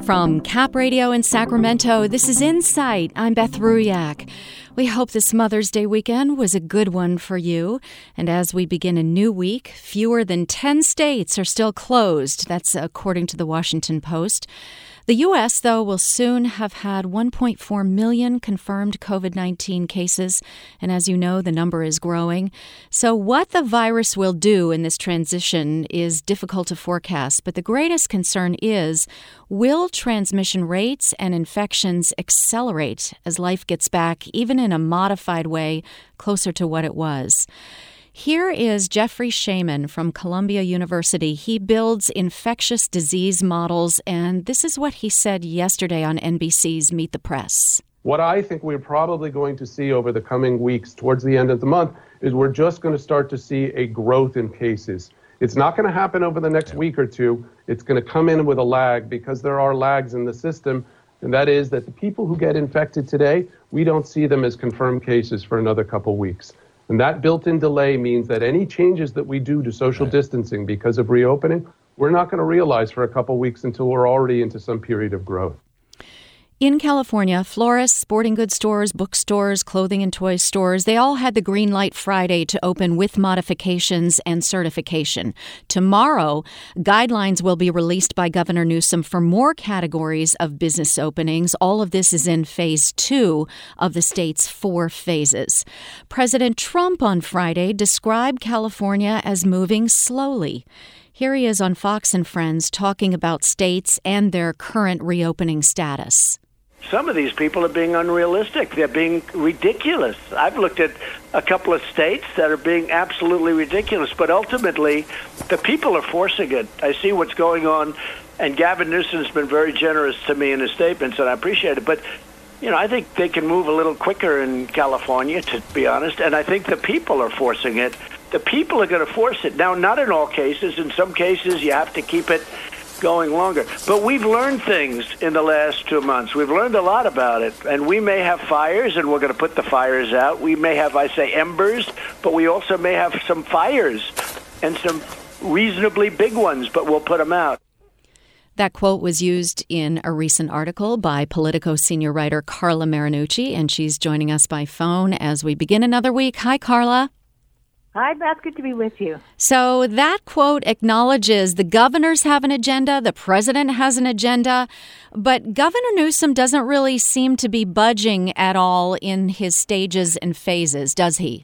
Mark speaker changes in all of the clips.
Speaker 1: From Cap Radio in Sacramento, this is Insight. I'm Beth Ruyak. We hope this Mother's Day weekend was a good one for you. And as we begin a new week, fewer than 10 states are still closed. That's according to the Washington Post. The U.S., though, will soon have had 1.4 million confirmed COVID-19 cases. And as you know, the number is growing. So what the virus will do in this transition is difficult to forecast. But the greatest concern is, will transmission rates and infections accelerate as life gets back, even in a modified way, closer to what it was? Here is Jeffrey Shaman from Columbia University. He builds infectious disease models, and this is what he said yesterday on NBC's Meet the Press.
Speaker 2: What I think we're probably going to see over the coming weeks towards the end of the month is we're just going to start to see a growth in cases. It's not going to happen over the next week or two. It's going to come in with a lag because there are lags in the system, and that is that the people who get infected today, we don't see them as confirmed cases for another couple weeks. And that built-in delay means that any changes that we do to social distancing because of reopening, we're not going to realize for a couple weeks until we're already into some period of growth.
Speaker 1: In California, florists, sporting goods stores, bookstores, clothing and toy stores, they all had the green light Friday to open with modifications and certification. Tomorrow, guidelines will be released by Governor Newsom for more categories of business openings. All of this is in phase 2 of the state's 4 phases. President Trump on Friday described California as moving slowly. Here he is on Fox and Friends talking about states and their current reopening status.
Speaker 3: Some of these people are being unrealistic. They're being ridiculous. I've looked at a couple of states that are being absolutely ridiculous, but ultimately, the people are forcing it. I see what's going on, and Gavin Newsom's been very generous to me in his statements, and I appreciate it. But, you know, I think they can move a little quicker in California, to be honest, and I think the people are forcing it. The people are going to force it. Now, not in all cases. In some cases, you have to keep it going longer. But we've learned things in the last 2 months. We've learned a lot about it. And we may have fires, and we're going to put the fires out. We may have, I say, embers, but we also may have some fires and some reasonably big ones, but we'll put them out.
Speaker 1: That quote was used in a recent article by Politico senior writer Carla Marinucci, and she's joining us by phone as we begin another week. Hi, Carla.
Speaker 4: Hi, Beth. Good to be with you.
Speaker 1: So that quote acknowledges the governors have an agenda, the president has an agenda, but Governor Newsom doesn't really seem to be budging at all in his stages and phases, does he?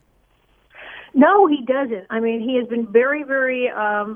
Speaker 4: No, he doesn't. I mean, he has been very, very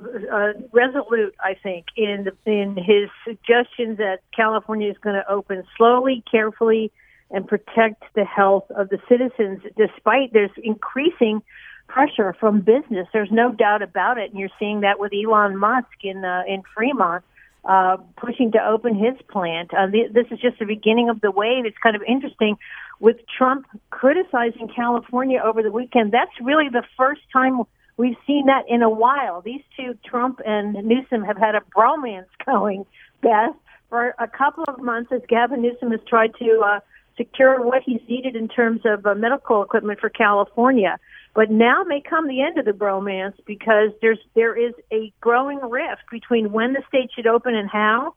Speaker 4: resolute, I think, in his suggestions that California is going to open slowly, carefully, and protect the health of the citizens, despite there's increasing pressure from business. There's no doubt about it, and you're seeing that with Elon Musk in Fremont pushing to open his plant. This is just the beginning of the wave. It's kind of interesting with Trump criticizing California over the weekend. That's really the first time we've seen that in a while. These two, Trump and Newsom, have had a bromance going, Beth, for a couple of months as Gavin Newsom has tried to secure what he's needed in terms of medical equipment for California. But now may come the end of the bromance because there is a growing rift between when the state should open and how,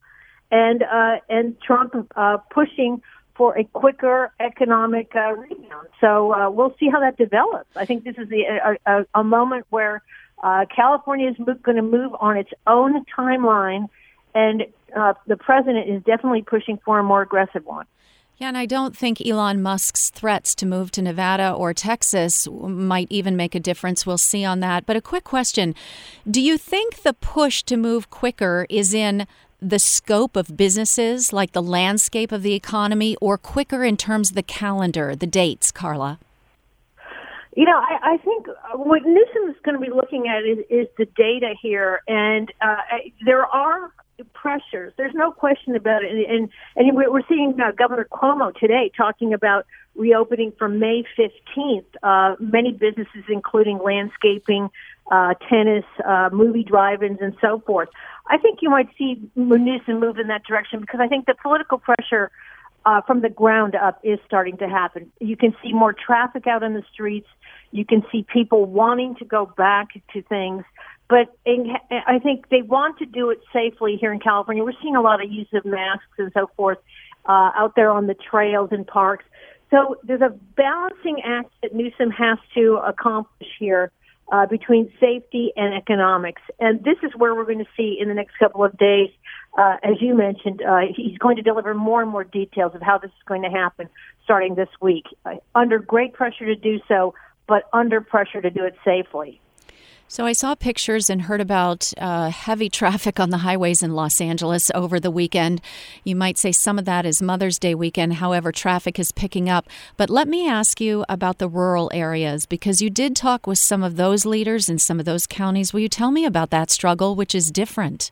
Speaker 4: and Trump pushing for a quicker economic rebound. So we'll see how that develops. I think this is a moment where California is going to move on its own timeline, and the president is definitely pushing for a more aggressive one.
Speaker 1: Yeah, and I don't think Elon Musk's threats to move to Nevada or Texas might even make a difference. We'll see on that. But a quick question. Do you think the push to move quicker is in the scope of businesses, like the landscape of the economy, or quicker in terms of the calendar, the dates, Carla?
Speaker 4: You know, I think what Newsom is going to be looking at is the data here, and there are pressures. There's no question about it. And we're seeing Governor Cuomo today talking about reopening from May 15th. Many businesses, including landscaping, tennis, movie drive-ins, and so forth. I think you might see Newsom move in that direction because I think the political pressure from the ground up is starting to happen. You can see more traffic out on the streets. You can see people wanting to go back to things. But I think they want to do it safely here in California. We're seeing a lot of use of masks and so forth out there on the trails and parks. So there's a balancing act that Newsom has to accomplish here between safety and economics. And this is where we're going to see in the next couple of days, as you mentioned, he's going to deliver more and more details of how this is going to happen starting this week. Under great pressure to do so, but under pressure to do it safely.
Speaker 1: So I saw pictures and heard about heavy traffic on the highways in Los Angeles over the weekend. You might say some of that is Mother's Day weekend. However, traffic is picking up. But let me ask you about the rural areas, because you did talk with some of those leaders in some of those counties. Will you tell me about that struggle, which is different?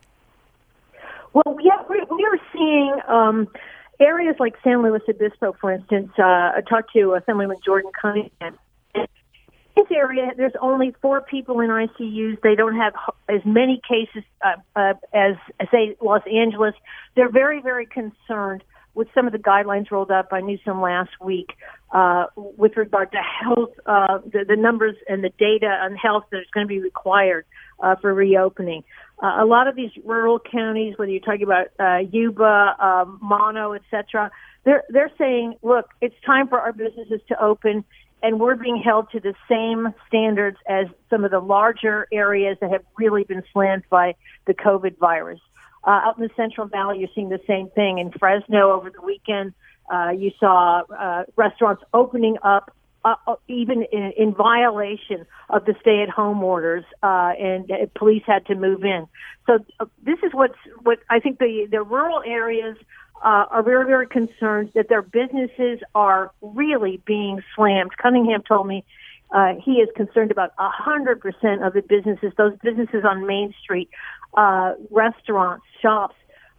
Speaker 4: Well, yeah, we are seeing areas like San Luis Obispo, for instance. I talked to Assemblyman Jordan Cunningham. This area, there's only 4 people in ICUs. They don't have as many cases as, say, Los Angeles. They're very, very concerned with some of the guidelines rolled out by Newsom last week with regard to health, the numbers and the data on health that is going to be required for reopening. A lot of these rural counties, whether you're talking about Yuba, Mono, et cetera, they're saying, look, it's time for our businesses to open, and we're being held to the same standards as some of the larger areas that have really been slammed by the COVID virus. Out in the Central Valley, you're seeing the same thing. In Fresno over the weekend, you saw restaurants opening up even in violation of the stay-at-home orders, and police had to move in. So this is what I think the rural areas are very, very concerned that their businesses are really being slammed. Cunningham told me he is concerned about 100% of the businesses, those businesses on Main Street, restaurants, shops,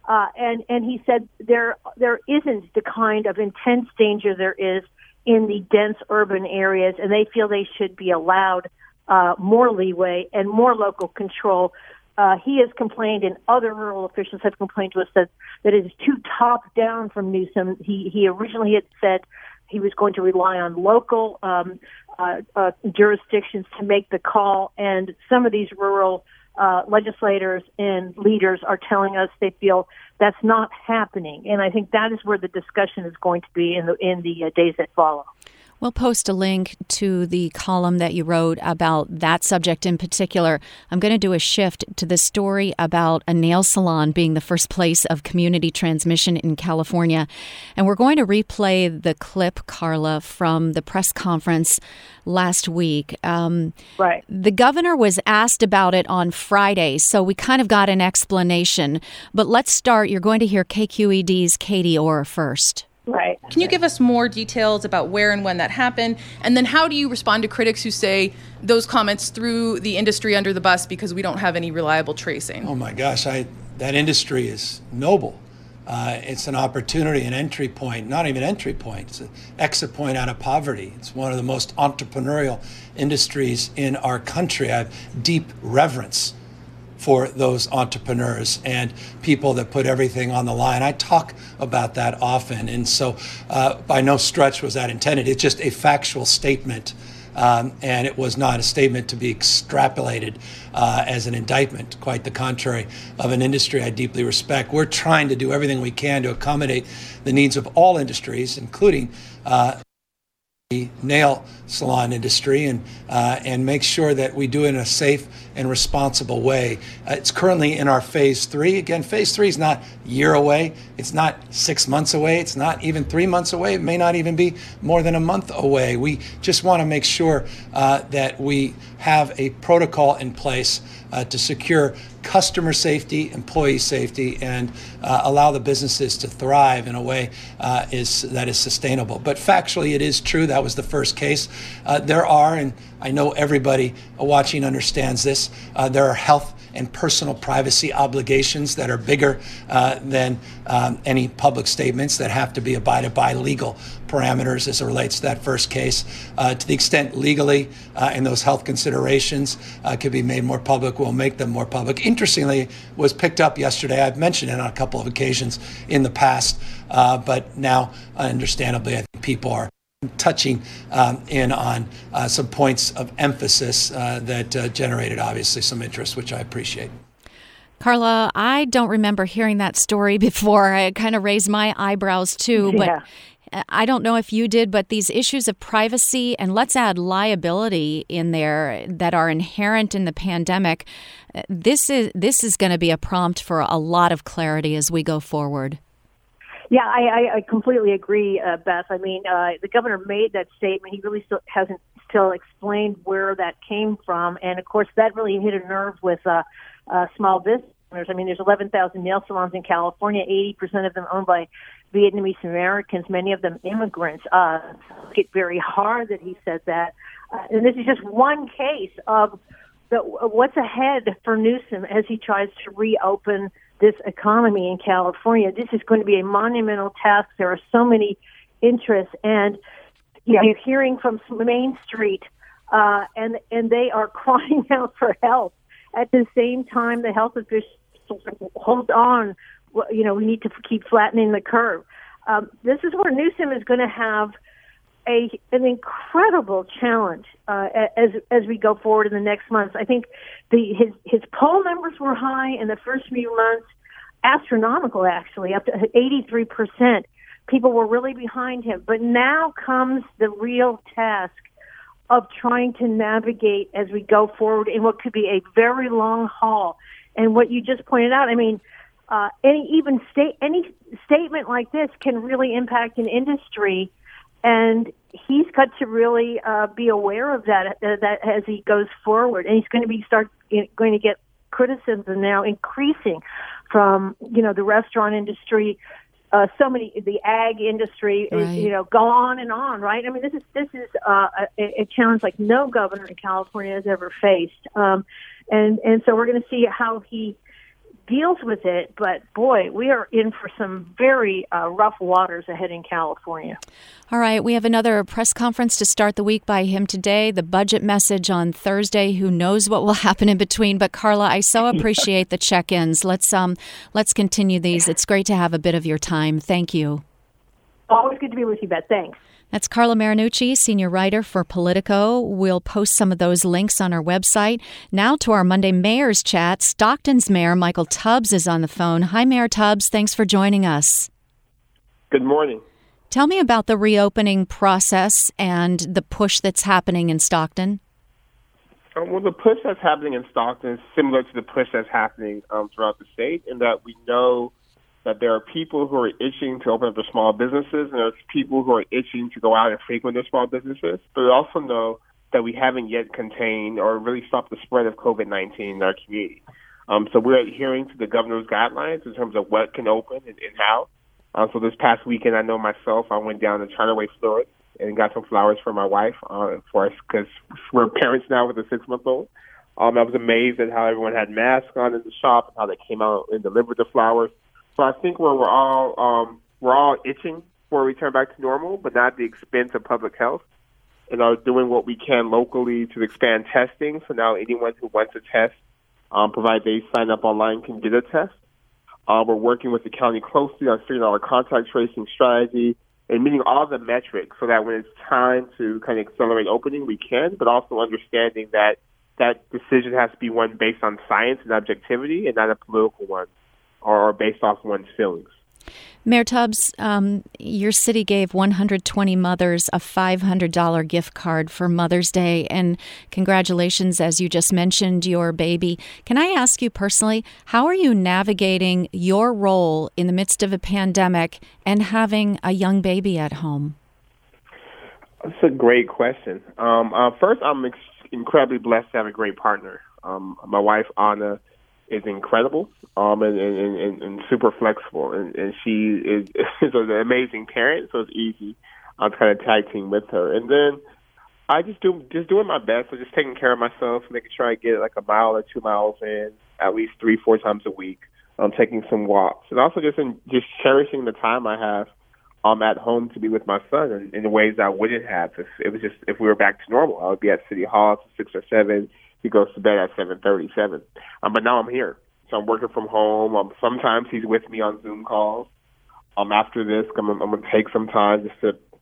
Speaker 4: and he said there isn't the kind of intense danger there is in the dense urban areas, and they feel they should be allowed more leeway and more local control. He has complained, and other rural officials have complained to us that it is too top-down from Newsom. He originally had said he was going to rely on local jurisdictions to make the call, and some of these rural legislators and leaders are telling us they feel that's not happening. And I think that is where the discussion is going to be in the days that follow.
Speaker 1: We'll post a link to the column that you wrote about that subject in particular. I'm going to do a shift to the story about a nail salon being the first place of community transmission in California. And we're going to replay the clip, Carla, from the press conference last week.
Speaker 4: Right.
Speaker 1: The governor was asked about it on Friday, so we kind of got an explanation. But let's start. You're going to hear KQED's Katie Orr first.
Speaker 4: Right.
Speaker 5: Can you give us more details about where and when that happened? And then how do you respond to critics who say those comments threw the industry under the bus because we don't have any reliable tracing?
Speaker 6: Oh my gosh, that industry is noble. It's an opportunity, an entry point, not even entry point, it's an exit point out of poverty. It's one of the most entrepreneurial industries in our country. I have deep reverence for those entrepreneurs and people that put everything on the line. I talk about that often, and so by no stretch was that intended. It's just a factual statement, and it was not a statement to be extrapolated as an indictment, quite the contrary, of an industry I deeply respect. We're trying to do everything we can to accommodate the needs of all industries, including the nail salon industry, and make sure that we do it in a safe and responsible way. It's currently in our phase 3. Again, phase 3 is not a year away. It's not 6 months away. It's not even 3 months away. It may not even be more than a month away. We just want to make sure that we have a protocol in place to secure customer safety, employee safety, and allow the businesses to thrive in a way that is sustainable. But factually, it is true. That was the first case. There are, and I know everybody watching understands this, there are health and personal privacy obligations that are bigger than any public statements that have to be abided by, legal parameters as it relates to that first case. To the extent legally and those health considerations could be made more public, we'll make them more public. Interestingly, was picked up yesterday. I've mentioned it on a couple of occasions in the past, but now, understandably, I think people are touching in on some points of emphasis that generated obviously some interest, which I appreciate.
Speaker 1: Carla, I don't remember hearing that story before. I kind of raised my eyebrows too, but I don't know if you did, but these issues of privacy and let's add liability in there that are inherent in the pandemic, this is going to be a prompt for a lot of clarity as we go forward.
Speaker 4: Yeah, I completely agree, Beth. I mean, the governor made that statement. He really hasn't explained where that came from. And, of course, that really hit a nerve with small business owners. I mean, there's 11,000 nail salons in California, 80% of them owned by Vietnamese Americans, many of them immigrants. It's very hard that he said that. And this is just one case of what's ahead for Newsom as he tries to reopen this economy in California. This is going to be a monumental task. There are so many interests, and you're hearing from Main Street, and they are crying out for help. At the same time, the health officials hold on. We need to keep flattening the curve. This is where Newsom is going to have an incredible challenge as we go forward in the next months. I think his poll numbers were high in the first few months, astronomical actually, up to 83%. People were really behind him. But now comes the real task of trying to navigate as we go forward in what could be a very long haul. And what you just pointed out, I mean, any statement like this can really impact an industry. And he's got to really be aware of that as he goes forward, and he's going to get criticism now increasing from the restaurant industry, the ag industry,
Speaker 1: right.
Speaker 4: Go on and on, right? I mean, this is a challenge like no governor in California has ever faced, and so we're going to see how he deals with it, but boy, we are in for some very rough waters ahead in California.
Speaker 1: All right, we have another press conference to start the week by him today, the budget message on Thursday. Who knows what will happen in between? But Carla, I so appreciate the check-ins. Let's continue these. It's great to have a bit of your time. Thank you.
Speaker 4: Always good to be with you, Beth. Thanks.
Speaker 1: That's Carla Marinucci, senior writer for Politico. We'll post some of those links on our website. Now to our Monday Mayor's Chat. Stockton's Mayor Michael Tubbs is on the phone. Hi, Mayor Tubbs. Thanks for joining us.
Speaker 7: Good morning.
Speaker 1: Tell me about the reopening process and the push that's happening in Stockton.
Speaker 7: Well, the push that's happening in Stockton is similar to the push that's happening throughout the state, in that we know that there are people who are itching to open up their small businesses, and there's people who are itching to go out and frequent their small businesses. But we also know that we haven't yet contained or really stopped the spread of COVID-19 in our community. So we're adhering to the governor's guidelines in terms of what can open and how. So this past weekend, I know myself, I went down to China Way, Florida, and got some flowers for my wife for us, because we're parents now with a 6-month-old. I was amazed at how everyone had masks on in the shop and how they came out and delivered the flowers. So I think we're all itching for a return back to normal, but not at the expense of public health, and are doing what we can locally to expand testing. So now anyone who wants a test, provided they sign up online, can get a test. We're working with the county closely on figuring out our contact tracing strategy and meeting all the metrics so that when it's time to kind of accelerate opening, we can, but also understanding that that decision has to be one based on science and objectivity and not a political one, or based off one's feelings.
Speaker 1: Mayor Tubbs, your city gave 120 mothers a $500 gift card for Mother's Day, and congratulations, as you just mentioned, your baby. Can I ask you personally, how are you navigating your role in the midst of a pandemic and having a young baby at home?
Speaker 7: That's a great question. First, I'm incredibly blessed to have a great partner. My wife, Anna, is incredible and super flexible, and she is an amazing parent, so it's easy to kind of tag team with her. And then I just doing my best, so just taking care of myself, making sure I get like a mile or 2 miles in at least 3-4 times a week. Taking some walks, and also just cherishing the time I have at home to be with my son in ways I wouldn't have if we were back to normal. I would be at City Hall at 6 or 7. He goes to bed at 7:37. But now I'm here. So I'm working from home. Sometimes he's with me on Zoom calls. After this, I'm going to take some time just to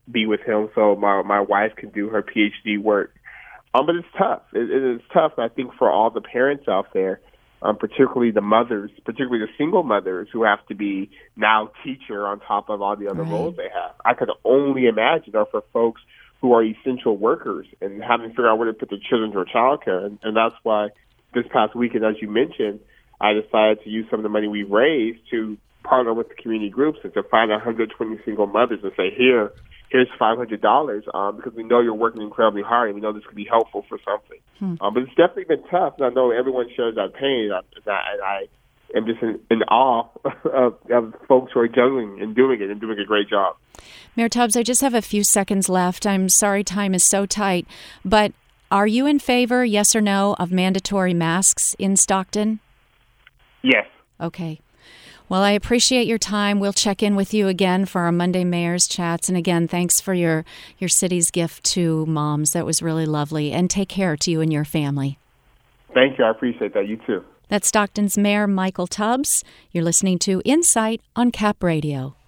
Speaker 7: be with him so my wife can do her PhD work. But it's tough. It is tough, I think, for all the parents out there, particularly the mothers, particularly the single mothers who have to be now teacher on top of all the other roles they have. I could only imagine, for folks who are essential workers and having to figure out where to put their children through childcare. And that's why this past weekend, as you mentioned, I decided to use some of the money we raised to partner with the community groups and to find 120 single mothers and say, here's $500 because we know you're working incredibly hard and we know this could be helpful for something. But it's definitely been tough, and I know everyone shares that pain. And I am just in awe of folks who are juggling and doing it and doing a great job.
Speaker 1: Mayor Tubbs, I just have a few seconds left. I'm sorry time is so tight, but are you in favor, yes or no, of mandatory masks in Stockton?
Speaker 7: Yes.
Speaker 1: Okay. Well, I appreciate your time. We'll check in with you again for our Monday Mayor's Chats. And again, thanks for your city's gift to moms. That was really lovely. And take care to you and your family.
Speaker 7: Thank you. I appreciate that. You too.
Speaker 1: That's Stockton's Mayor Michael Tubbs. You're listening to Insight on Cap Radio.